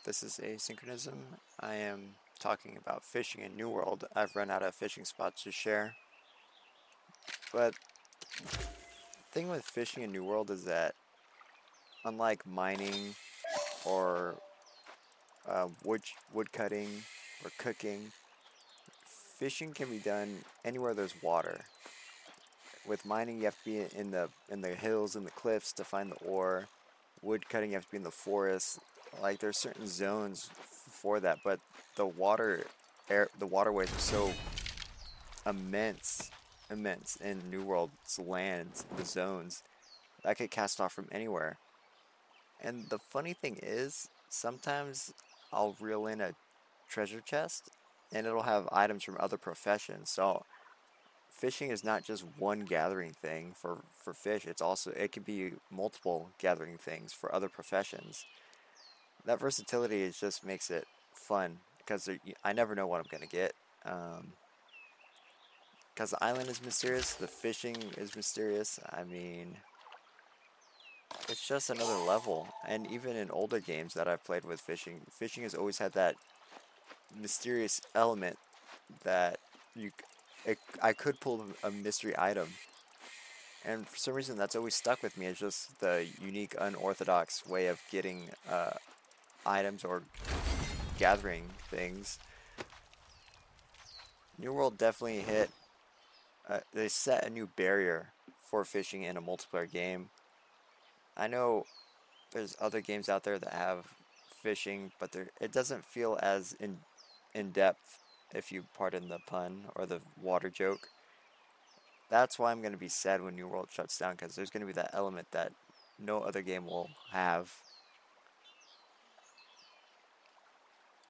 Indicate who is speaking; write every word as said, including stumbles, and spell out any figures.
Speaker 1: This is Asynchronism. I am talking about fishing in New World. I've run out of fishing spots to share. But the thing with fishing in New World is that, unlike mining or uh, wood wood cutting or cooking, fishing can be done anywhere there's water. With mining, you have to be in the in the hills and the cliffs to find the ore. Wood cutting, you have to be in the forest. Like there's certain zones for that, but the water air the waterways are so immense, immense in New World's lands, the zones that could cast off from anywhere. And the funny thing is, sometimes I'll reel in a treasure chest, and it'll have items from other professions. So fishing is not just one gathering thing for for fish. It's also it can be multiple gathering things for other professions. That versatility is just makes it fun because I never know what I'm gonna get. Um, because the island is mysterious, the fishing is mysterious. I mean, it's just another level. And even in older games that I've played with fishing, fishing has always had that mysterious element that you it, I could pull a mystery item. And for some reason, that's always stuck with me. It's just the unique, unorthodox way of getting uh, items or gathering things. New World definitely hit. Uh, they set a new barrier for fishing in a multiplayer game. I know there's other games out there that have fishing, but it doesn't feel as in in depth, if you pardon the pun or the water joke. That's why I'm going to be sad when New World shuts down, because there's going to be that element that no other game will have.